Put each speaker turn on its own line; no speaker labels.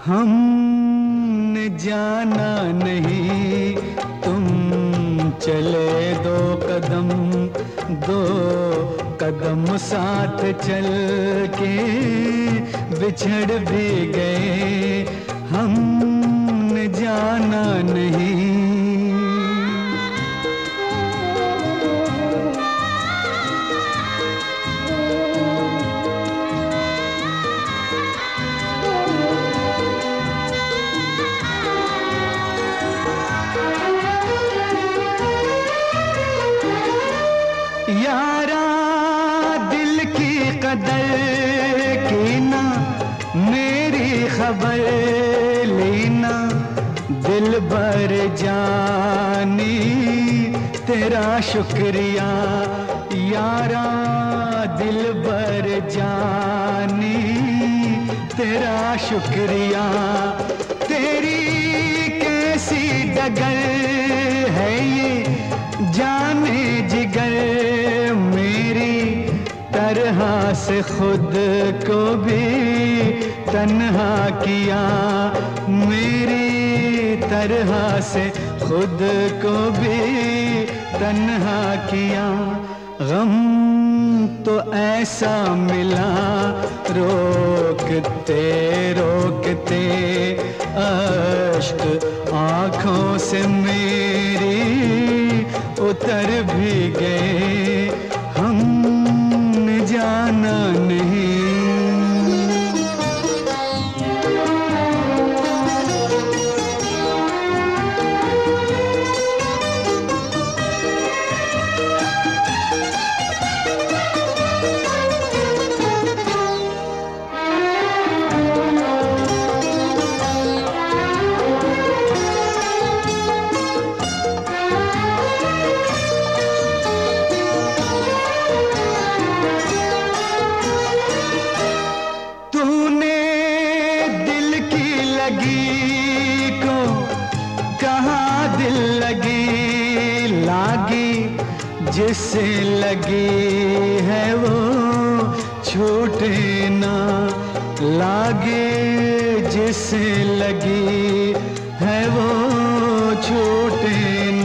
हमने जाना नहीं तुम चले दो कदम साथ चल के बिछड़ भी गए, हमने जाना नहीं। यारा दिल की कदर की ना मेरी खबर लेना, दिल भर जानी तेरा शुक्रिया। यारा दिल भर जानी तेरा शुक्रिया। तेरी कैसी डगर है ये जाने जिगर, मेरी तरह से खुद को भी तन्हा किया, मेरी तरह से खुद को भी तन्हा किया। गम तो ऐसा मिला रोकते रोकते अश्क आँखों से मेरी उतर भी गए, हमने जाना नहीं। लगी को कहाँ दिल लगी, लागी जिससे लगी है वो छूटे ना, लागे जिससे लगी है वो छूटे